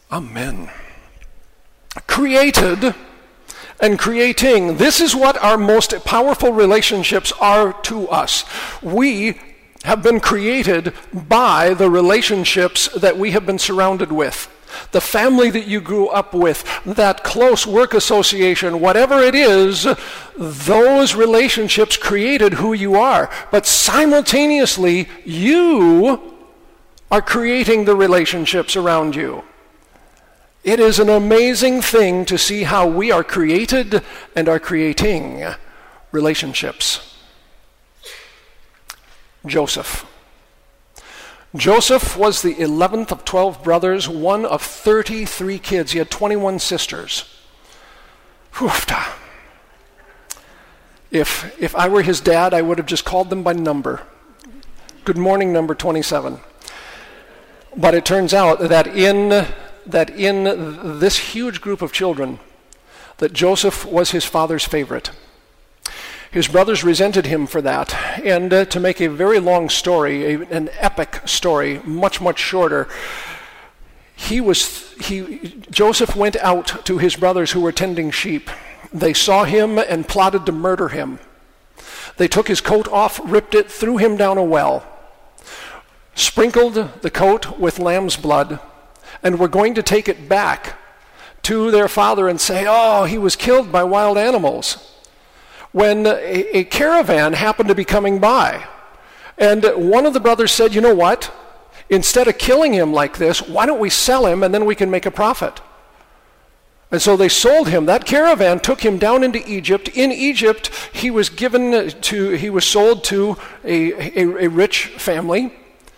Amen. Created and creating. This is what our most powerful relationships are to us. We have been created by the relationships that we have been surrounded with. The family that you grew up with, that close work association, whatever it is, those relationships created who you are. But simultaneously, you are creating the relationships around you. It is an amazing thing to see how we are created and are creating relationships. Joseph. Joseph was the 11th of 12 brothers, one of 33 kids. He had 21 sisters. Hoofta. If I were his dad, I would have just called them by number. Good morning, number 27. But it turns out that in this huge group of children, that Joseph was his father's favorite. His brothers resented him for that, and to make a very long story, an epic story, much, much shorter, Joseph went out to his brothers who were tending sheep. They saw him and plotted to murder him. They took his coat off, ripped it, threw him down a well, sprinkled the coat with lamb's blood, and were going to take it back to their father and say, oh, he was killed by wild animals. When a caravan happened to be coming by, and one of the brothers said, you know what? Instead of killing him like this, why don't we sell him and then we can make a profit? And so they sold him. That caravan took him down into Egypt. In Egypt, he was sold to a rich family.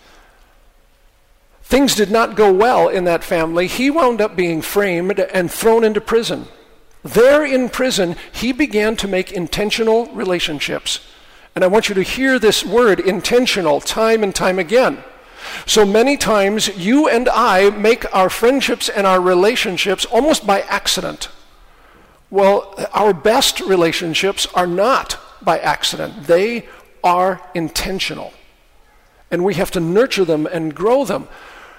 Things did not go well in that family. He wound up being framed and thrown into prison. There in prison, he began to make intentional relationships. And I want you to hear this word, intentional, time and time again. So many times, you and I make our friendships and our relationships almost by accident. Well, our best relationships are not by accident. They are intentional. And we have to nurture them and grow them.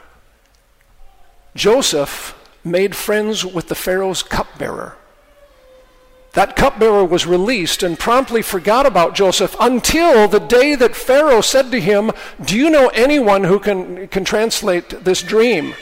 Joseph made friends with the Pharaoh's cupbearer. That cupbearer was released and promptly forgot about Joseph until the day that Pharaoh said to him, do you know anyone who can translate this dream?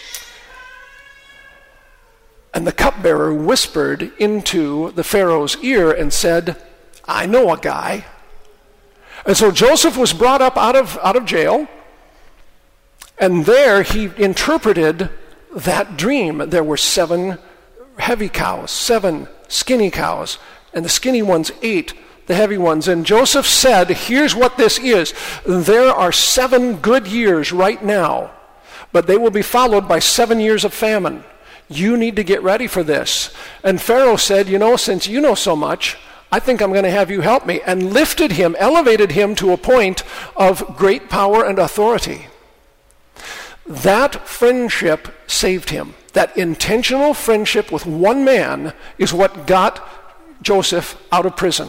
And the cupbearer whispered into the Pharaoh's ear and said, I know a guy. And so Joseph was brought up out of jail, and there he interpreted that dream. There were 7 heavy cows, 7 skinny cows, and the skinny ones ate the heavy ones. And Joseph said, here's what this is. There are 7 good years right now, but they will be followed by 7 years of famine. You need to get ready for this. And Pharaoh said, since you know so much, I think I'm going to have you help me, and lifted him, elevated him to a point of great power and authority. That friendship saved him. That intentional friendship with one man is what got Joseph out of prison.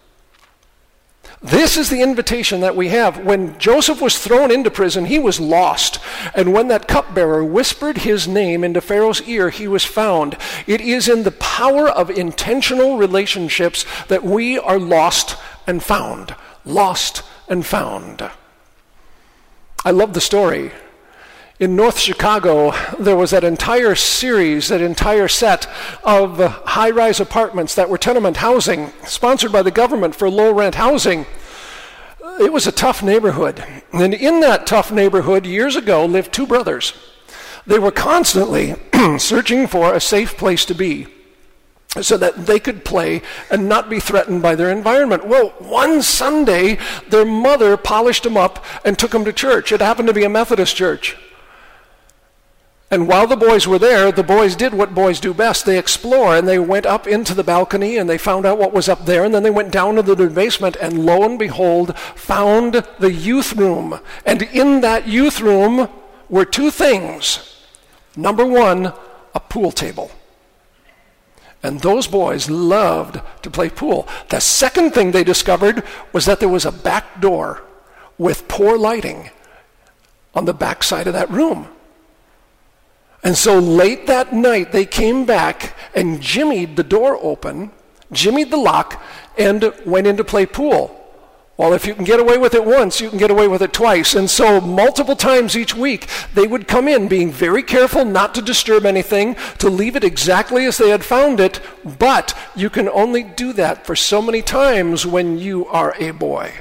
This is the invitation that we have. When Joseph was thrown into prison, he was lost. And when that cupbearer whispered his name into Pharaoh's ear, he was found. It is in the power of intentional relationships that we are lost and found. Lost and found. I love the story. In North Chicago, there was that entire series, that entire set of high-rise apartments that were tenement housing, sponsored by the government for low-rent housing. It was a tough neighborhood. And in that tough neighborhood, years ago, lived 2 brothers. They were constantly searching for a safe place to be so that they could play and not be threatened by their environment. Well, one Sunday, their mother polished them up and took them to church. It happened to be a Methodist church. And while the boys were there, the boys did what boys do best. They explore, and they went up into the balcony, and they found out what was up there, and then they went down to the basement, and lo and behold, found the youth room. And in that youth room were 2 things. Number 1, a pool table. And those boys loved to play pool. The second thing they discovered was that there was a back door with poor lighting on the back side of that room. And so late that night, they came back and jimmied the door open, jimmied the lock, and went in to play pool. Well, if you can get away with it once, you can get away with it twice. And so multiple times each week, they would come in being very careful not to disturb anything, to leave it exactly as they had found it. But you can only do that for so many times when you are a boy.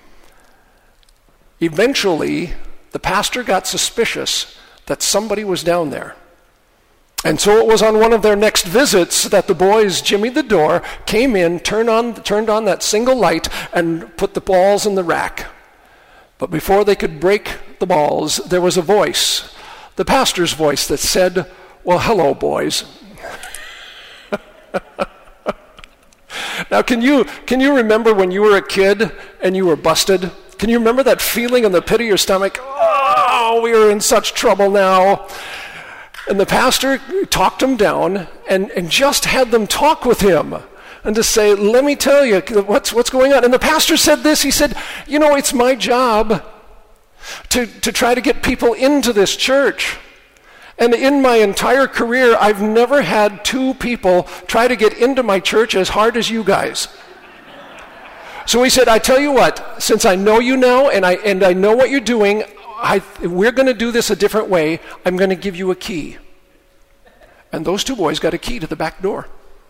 Eventually, the pastor got suspicious that somebody was down there. And so it was on one of their next visits that the boys jimmied the door, came in, turned on that single light, and put the balls in the rack. But before they could break the balls, there was a voice, the pastor's voice, that said, "Well, hello, boys." Now, can you remember when you were a kid and you were busted? Can you remember that feeling in the pit of your stomach? Oh, we are in such trouble now. And the pastor talked them down and just had them talk with him and to say, "Let me tell you what's going on." And the pastor said this, he said, "It's my job to try to get people into this church. And in my entire career, I've never had two people try to get into my church as hard as you guys." So he said, "I tell you what, since I know you now and I know what you're doing, we're going to do this a different way. I'm going to give you a key." And those two boys got a key to the back door.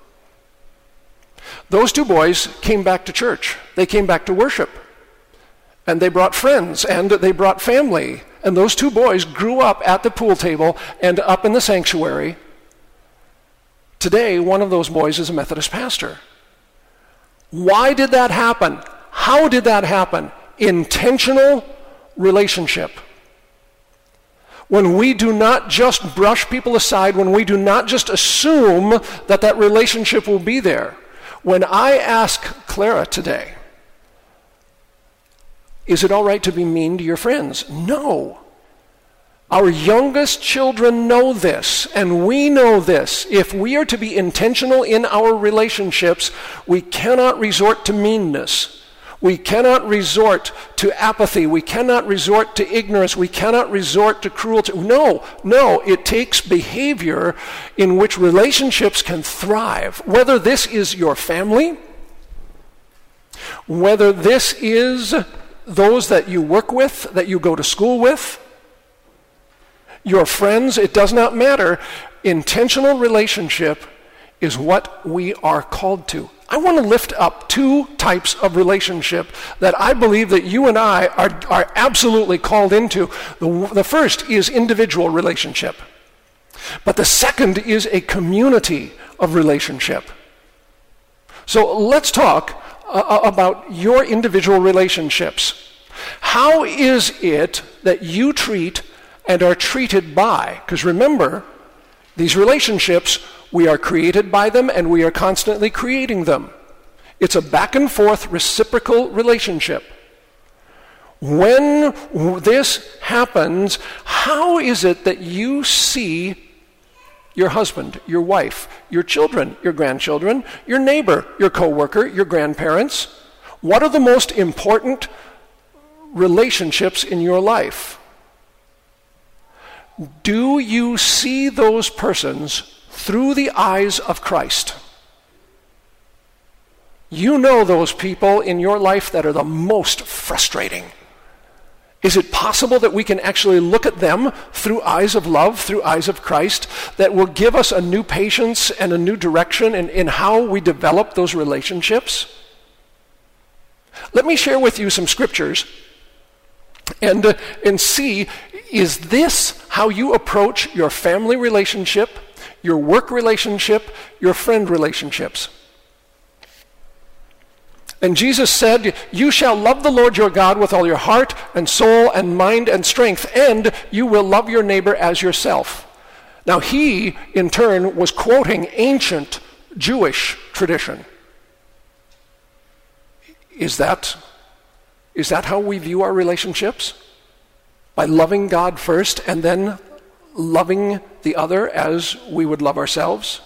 Those two boys came back to church. They came back to worship. And they brought friends and they brought family. And those two boys grew up at the pool table and up in the sanctuary. Today, one of those boys is a Methodist pastor. Why did that happen? How did that happen? Intentional relationship. When we do not just brush people aside, when we do not just assume that relationship will be there. When I ask Clara today, "Is it all right to be mean to your friends?" No. Our youngest children know this, and we know this. If we are to be intentional in our relationships, we cannot resort to meanness. We cannot resort to apathy. We cannot resort to ignorance. We cannot resort to cruelty. No, it takes behavior in which relationships can thrive. Whether this is your family, whether this is those that you work with, that you go to school with, your friends, it does not matter. Intentional relationship is what we are called to. I want to lift up two types of relationship that I believe that you and I are absolutely called into. The first is individual relationship, but the second is a community of relationship. So let's talk about your individual relationships. How is it that you treat and are treated by? Because remember, these relationships, we are created by them and we are constantly creating them. It's a back and forth reciprocal relationship. When this happens, how is it that you see your husband, your wife, your children, your grandchildren, your neighbor, your coworker, your grandparents? What are the most important relationships in your life? Do you see those persons through the eyes of Christ? You know those people in your life that are the most frustrating. Is it possible that we can actually look at them through eyes of love, through eyes of Christ, that will give us a new patience and a new direction in how we develop those relationships? Let me share with you some scriptures and see, is this how you approach your family relationship, your work relationship, your friend relationships? And Jesus said, "You shall love the Lord your God with all your heart and soul and mind and strength, and you will love your neighbor as yourself." Now he, in turn, was quoting ancient Jewish tradition. Is that how we view our relationships? By loving God first and then loving the other as we would love ourselves?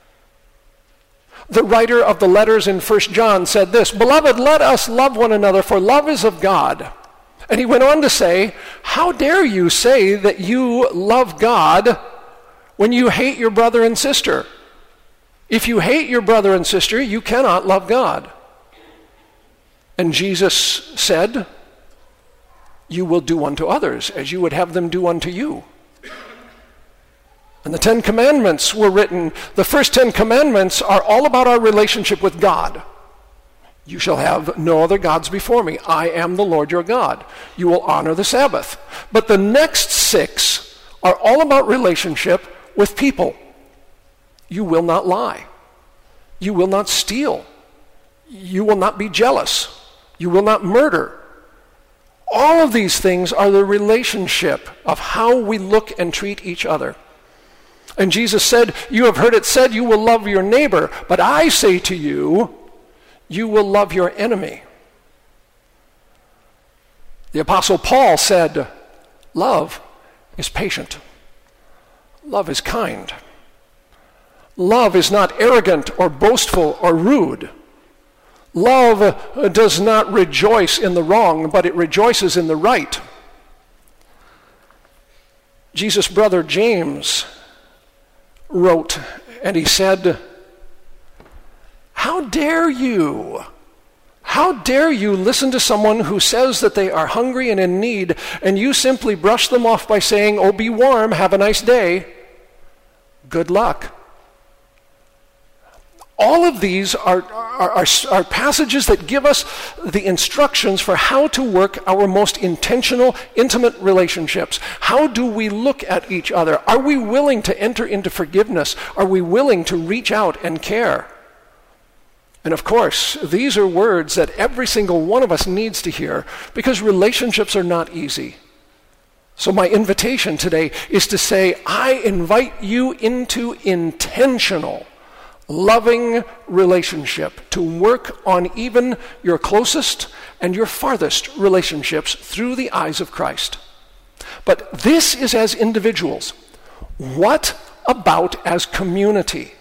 The writer of the letters in 1 John said this, "Beloved, let us love one another, for love is of God." And he went on to say, "How dare you say that you love God when you hate your brother and sister. If you hate your brother and sister, you cannot love God. And Jesus said, you will do unto others as you would have them do unto you. And the 10 Commandments were written. The first 10 Commandments are all about our relationship with God. You shall have no other gods before me. I am the Lord your God. You will honor the Sabbath. But the next 6 are all about relationship with people. You will not lie. You will not steal. You will not be jealous. You will not murder. All of these things are the relationship of how we look and treat each other. And Jesus said, you have heard it said, you will love your neighbor, but I say to you, you will love your enemy. The Apostle Paul said, love is patient. Love is kind. Love is not arrogant or boastful or rude. Love does not rejoice in the wrong, but it rejoices in the right. Jesus' brother James wrote, and he said, how dare you listen to someone who says that they are hungry and in need, and you simply brush them off by saying, oh, be warm, have a nice day. Good luck. All of these are passages that give us the instructions for how to work our most intentional, intimate relationships. How do we look at each other? Are we willing to enter into forgiveness? Are we willing to reach out and care? And of course, these are words that every single one of us needs to hear, because relationships are not easy. So my invitation today is to say, I invite you into intentional, loving relationship, to work on even your closest and your farthest relationships through the eyes of Christ. But this is as individuals. What about as community?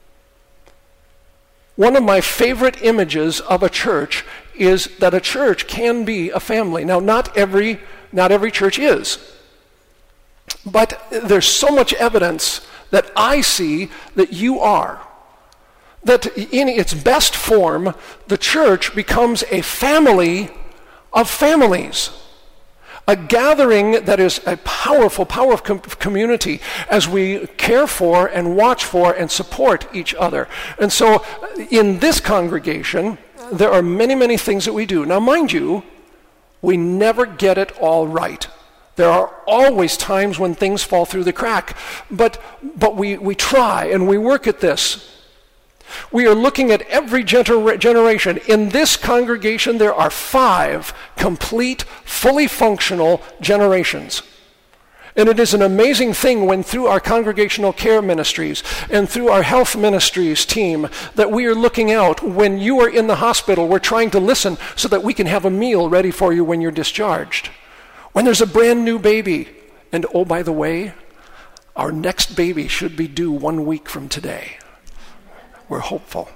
One of my favorite images of a church is that a church can be a family. Now, not every church is. But there's so much evidence that I see that you are. That in its best form, the church becomes a family of families. A gathering that is a powerful community as we care for and watch for and support each other. And so in this congregation, there are many, many things that we do. Now, mind you, we never get it all right. There are always times when things fall through the crack, but we try and we work at this. We are looking at every generation. In this congregation, there are 5 complete, fully functional generations. And it is an amazing thing when through our congregational care ministries and through our health ministries team that we are looking out. When you are in the hospital, we're trying to listen so that we can have a meal ready for you when you're discharged. When there's a brand new baby, and oh, by the way, our next baby should be due 1 week from today. We're hopeful.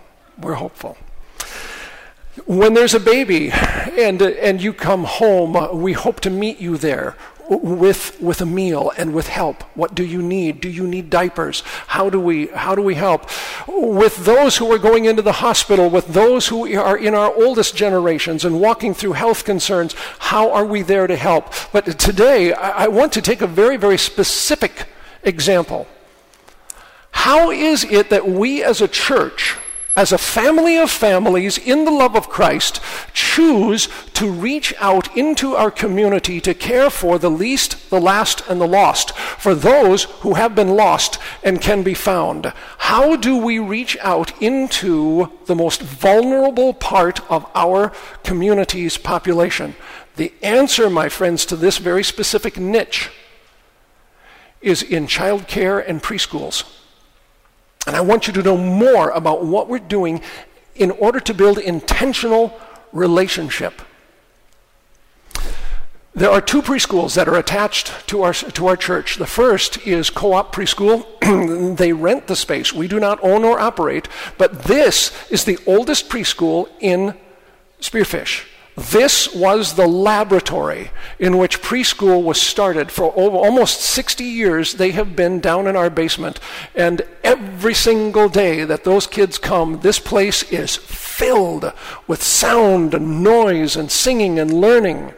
When there's a baby and you come home, we hope to meet you there with a meal and with help. What do you need? Do you need diapers? How do we help? With those who are going into the hospital, with those who are in our oldest generations and walking through health concerns, how are we there to help? But today, I want to take a very, very specific example. How is it that we as a church, as a family of families in the love of Christ, choose to reach out into our community to care for the least, the last, and the lost, for those who have been lost and can be found? How do we reach out into the most vulnerable part of our community's population? The answer, my friends, to this very specific niche is in childcare and preschools. And I want you to know more about what we're doing in order to build intentional relationship. There are 2 preschools that are attached to our church. The first is Co-op Preschool. They rent the space. We do not own or operate, but this is the oldest preschool in Spearfish. This was the laboratory in which preschool was started. For almost 60 years, they have been down in our basement. And every single day that those kids come, this place is filled with sound and noise and singing and learning.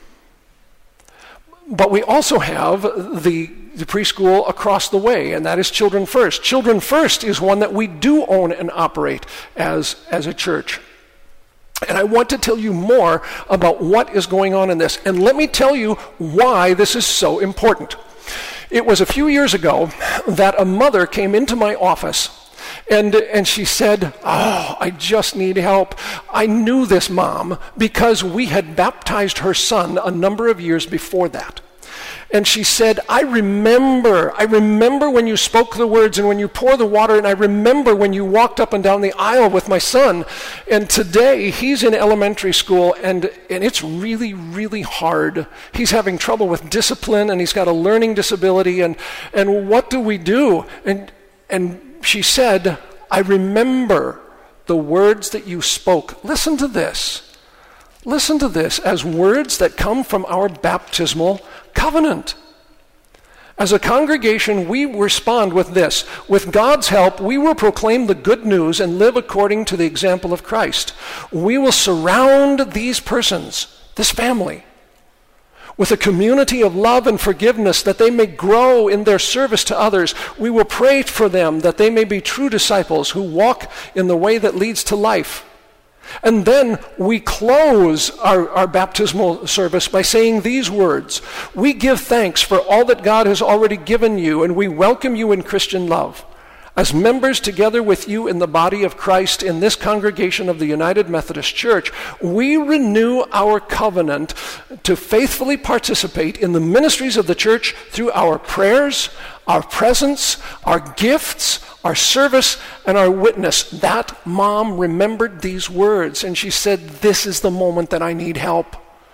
But we also have the preschool across the way, and that is Children First. Children First is one that we do own and operate as a church. And I want to tell you more about what is going on in this. And let me tell you why this is so important. It was a few years ago that a mother came into my office and she said, "Oh, I just need help. I knew this mom because we had baptized her son a number of years before that." And she said, I remember when you spoke the words and when you pour the water, and I remember when you walked up and down the aisle with my son. And today he's in elementary school and it's really, really hard. He's having trouble with discipline and he's got a learning disability and what do we do? And she said, I remember the words that you spoke. Listen to this. Listen to this as words that come from our baptismal covenant. As a congregation, we respond with this. With God's help, we will proclaim the good news and live according to the example of Christ. We will surround these persons, this family, with a community of love and forgiveness that they may grow in their service to others. We will pray for them that they may be true disciples who walk in the way that leads to life. And then we close our baptismal service by saying these words. We give thanks for all that God has already given you, and we welcome you in Christian love. As members together with you in the body of Christ in this congregation of the United Methodist Church, we renew our covenant to faithfully participate in the ministries of the church through our prayers, our presence, our gifts, our service, and our witness. That mom remembered these words, and she said, this is the moment that I need help.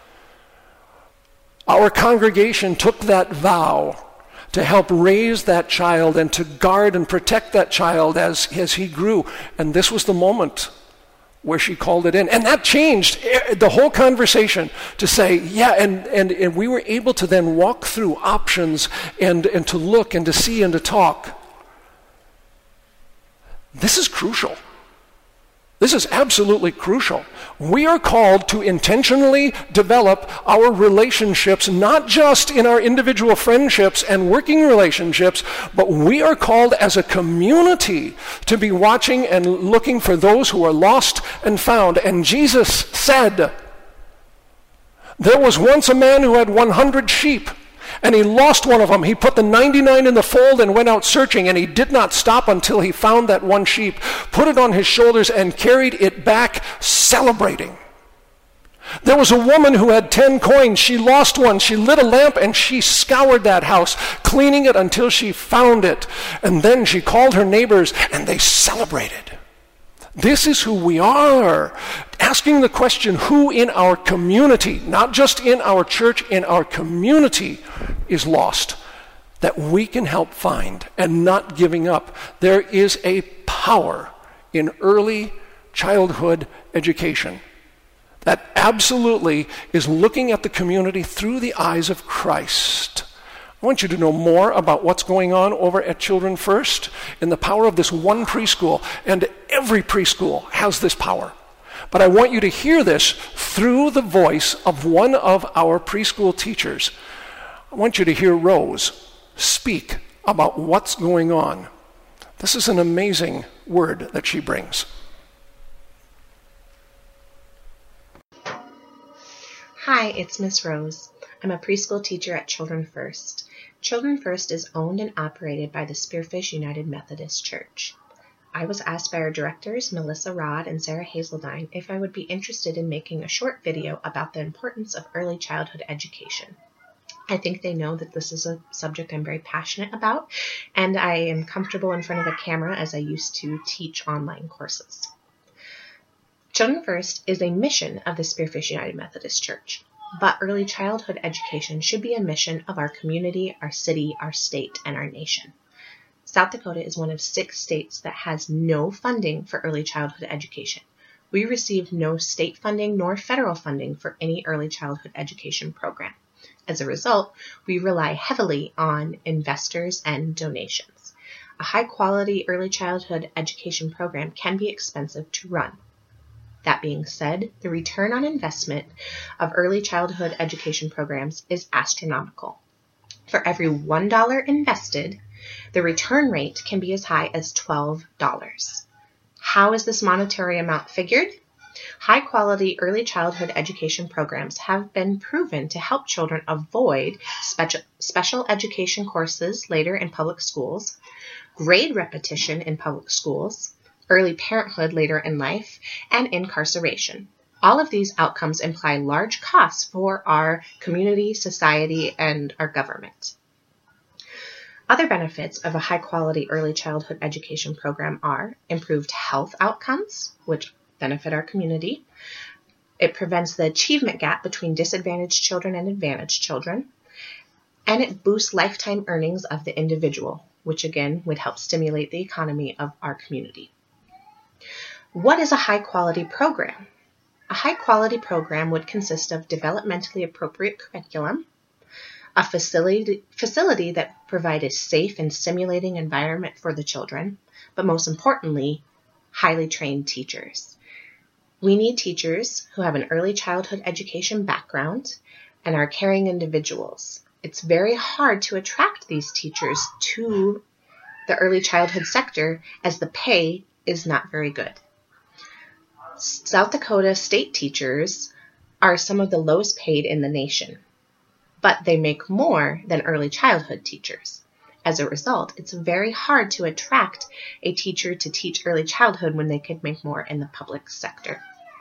Our congregation took that vow to help raise that child and to guard and protect that child as he grew. And this was the moment where she called it in. And that changed the whole conversation to say, yeah, and we were able to then walk through options and to look and to see and to talk. This is crucial. This is absolutely crucial. We are called to intentionally develop our relationships, not just in our individual friendships and working relationships, but we are called as a community to be watching and looking for those who are lost and found. And Jesus said, there was once a man who had 100 sheep. And he lost one of them. He put the 99 in the fold and went out searching, and he did not stop until he found that one sheep, put it on his shoulders, and carried it back, celebrating. There was a woman who had 10 coins. She lost one. She lit a lamp, and she scoured that house, cleaning it until she found it. And then she called her neighbors, and they celebrated. This is who we are. Asking the question, who in our community, not just in our church, in our community is lost, that we can help find, and not giving up. There is a power in early childhood education that absolutely is looking at the community through the eyes of Christ. I want you to know more about what's going on over at Children First and the power of this one preschool. And every preschool has this power. But I want you to hear this through the voice of one of our preschool teachers. I want you to hear Rose speak about what's going on. This is an amazing word that she brings. Hi, it's Miss Rose. I'm a preschool teacher at Children First. Children First is owned and operated by the Spearfish United Methodist Church. I was asked by our directors, Melissa Rod and Sarah Hazeldine, if I would be interested in making a short video about the importance of early childhood education. I think they know that this is a subject I'm very passionate about, and I am comfortable in front of a camera as I used to teach online courses. Children First is a mission of the Spearfish United Methodist Church. But early childhood education should be a mission of our community, our city, our state, and our nation. South Dakota is one of 6 states that has no funding for early childhood education. We receive no state funding nor federal funding for any early childhood education program. As a result, we rely heavily on investors and donations. A high-quality early childhood education program can be expensive to run. That being said, the return on investment of early childhood education programs is astronomical. For every $1 invested, the return rate can be as high as $12. How is this monetary amount figured? High-quality early childhood education programs have been proven to help children avoid special education courses later in public schools, grade repetition in public schools, early parenthood later in life, and incarceration. All of these outcomes imply large costs for our community, society, and our government. Other benefits of a high-quality early childhood education program are improved health outcomes, which benefit our community. It prevents the achievement gap between disadvantaged children and advantaged children. And it boosts lifetime earnings of the individual, which again would help stimulate the economy of our community. What is a high-quality program? A high-quality program would consist of developmentally appropriate curriculum, a facility that provides a safe and stimulating environment for the children, but most importantly, highly trained teachers. We need teachers who have an early childhood education background and are caring individuals. It's very hard to attract these teachers to the early childhood sector as the pay is not very good. South Dakota state teachers are some of the lowest paid in the nation, but they make more than early childhood teachers. As a result, it's very hard to attract a teacher to teach early childhood when they could make more in the public sector.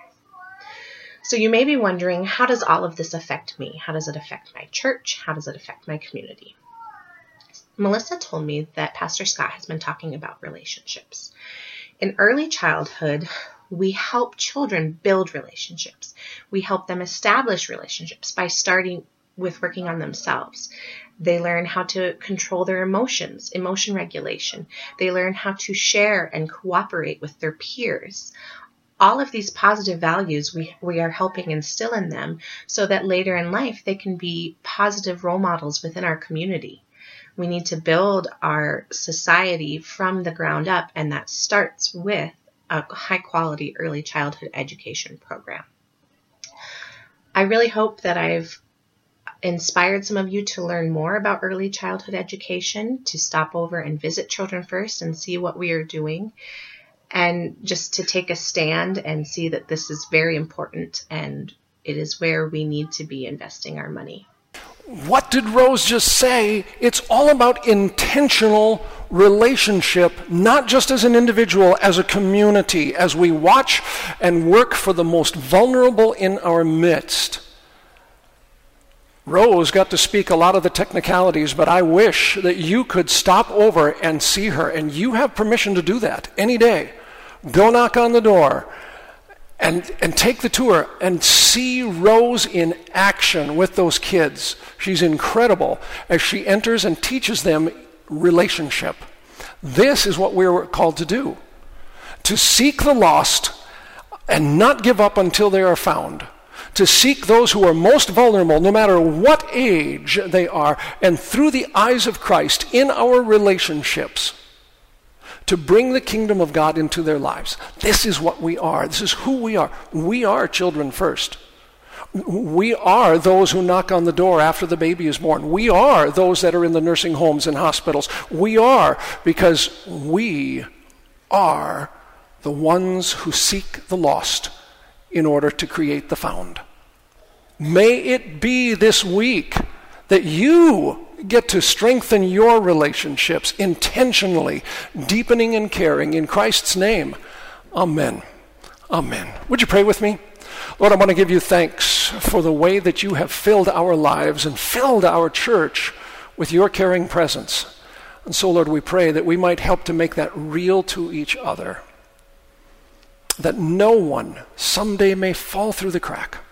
So you may be wondering, how does all of this affect me? How does it affect my church? How does it affect my community? Melissa told me that Pastor Scott has been talking about relationships. In early childhood, we help children build relationships. We help them establish relationships by starting with working on themselves. They learn how to control their emotions, emotion regulation. They learn how to share and cooperate with their peers. All of these positive values we are helping instill in them so that later in life they can be positive role models within our community. We need to build our society from the ground up, and that starts with a high-quality early childhood education program. I really hope that I've inspired some of you to learn more about early childhood education, to stop over and visit Children First and see what we are doing, and just to take a stand and see that this is very important and it is where we need to be investing our money. What did Rose just say? It's all about intentional relationship, not just as an individual, as a community, as we watch and work for the most vulnerable in our midst. Rose got to speak a lot of the technicalities, but I wish that you could stop over and see her, and you have permission to do that any day. Go knock on the door and take the tour and see Rose in action with those kids. She's incredible as she enters and teaches them relationship. This is what we're called to do, to seek the lost and not give up until they are found. To seek those who are most vulnerable, no matter what age they are, and through the eyes of Christ in our relationships, to bring the kingdom of God into their lives. This is what we are. This is who we are. We are Children First. We are those who knock on the door after the baby is born. We are those that are in the nursing homes and hospitals. We are, because we are the ones who seek the lost in order to create the found. May it be this week that you get to strengthen your relationships intentionally, deepening and caring in Christ's name. Amen. Amen. Would you pray with me? Lord, I want to give you thanks for the way that you have filled our lives and filled our church with your caring presence. And so, Lord, we pray that we might help to make that real to each other, that no one someday may fall through the crack.